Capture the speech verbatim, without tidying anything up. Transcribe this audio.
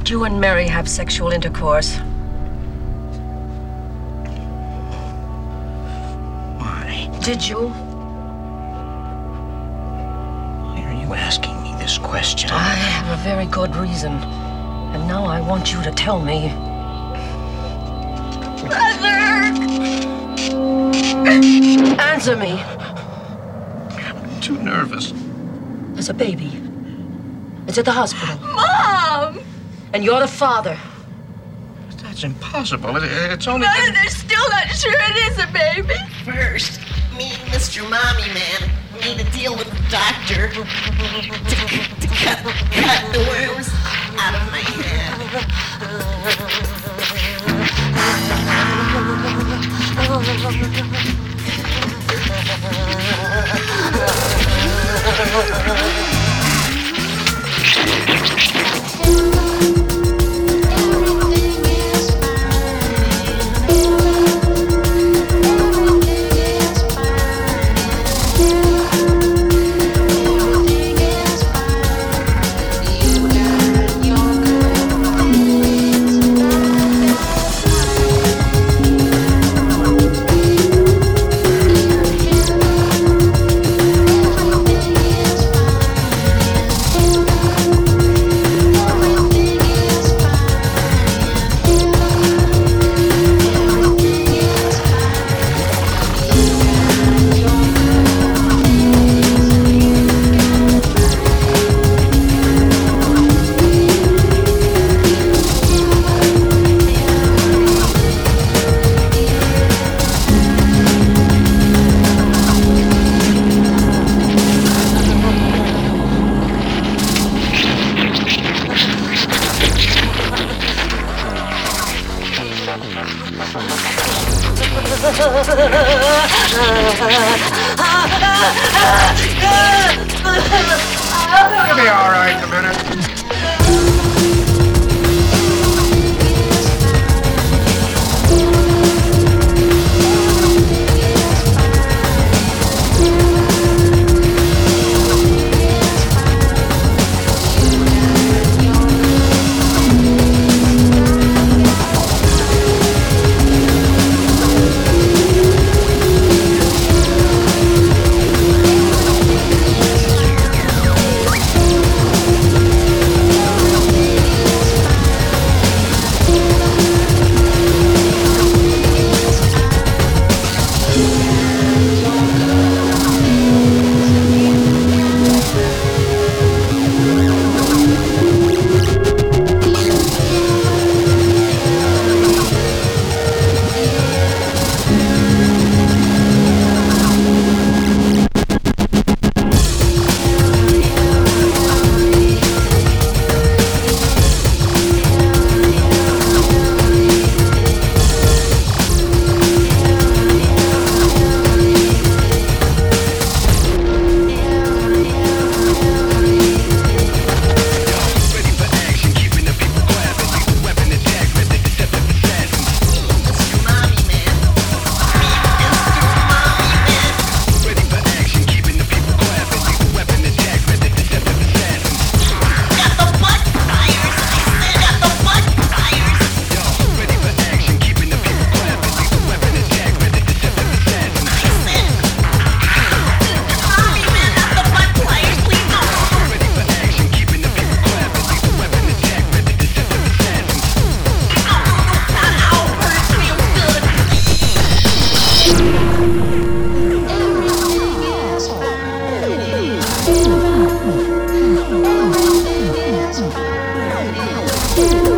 Did you and Mary have sexual intercourse? Why? Did you? Why are you asking me this question? I have a very good reason. And now I want you to tell me. Mother! Answer me. I'm too nervous. There's a baby. It's at the hospital. Mom! And you're the father. That's impossible. It, it's only... Mother, they're still not sure it is a baby. First, me and Mister Mommy Man need to deal with the doctor to, to cut, cut the worms out of my head. You'll be all right in a minute. Thank you.